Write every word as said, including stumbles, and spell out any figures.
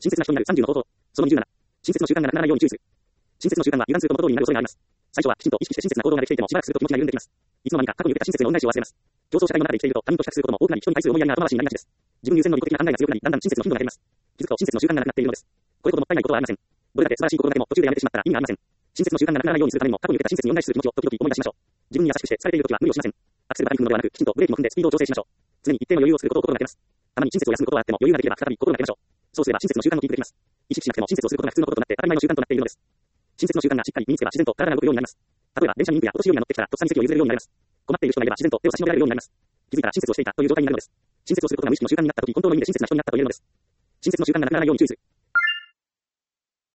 親切な人になるさんじゅうの方法。そのにじゅうなな。親切の習慣がなくならないように注意する。親切の習慣は油断すると元通りになる恐れがあります。最初はきちんと意識して親切な行動ができていてもしばらくすると気持ちが緩んできます。いつの間にか過去に受けた親切の恩返しを忘れます。競争社会の中で生きていると他人と比較することも多くなり人に対する思いやりが後回しになりがちです。自分優先の利己的な考えが強くなりだんだん親切の頻度が減ります。気づくと親切の習慣がなくなっているのです。これほどもったいないことはありません。どれだけ素晴らしい心がけも途中でやめてしまったら意味がありません。親切の習慣がなくならないようにするためにも過去に受けた親切に恩返しする気持ちを時々思い出しましょう。自分に優しくして疲れているときは無理をしません。アクセルが踏むのではなくきちんとブレーキも踏んでスピードを調整しましょう。常に一定の余裕を作ることを心がけます。たまに親切を休むことはあっても余裕ができれば再び心がけましょう。そうすれば親切の習慣をキープできます。意識しなくても親切をすることが普通のこととなって当たり前の習慣となっているのです。親切の習慣がしっかり身につけば自然と体が動くようになります。例えば電車に妊婦やお年寄りが乗ってきたらとっさに席を譲れるようになります。困っている人がいれば自然と手を差し伸べられるようになります。気づいたら親切をしていたという状態になるのです。親切をすることが無意識の習慣になったとき本当の意味で親切な人になったと言えるのです。親切の習慣がなくならないように注意する。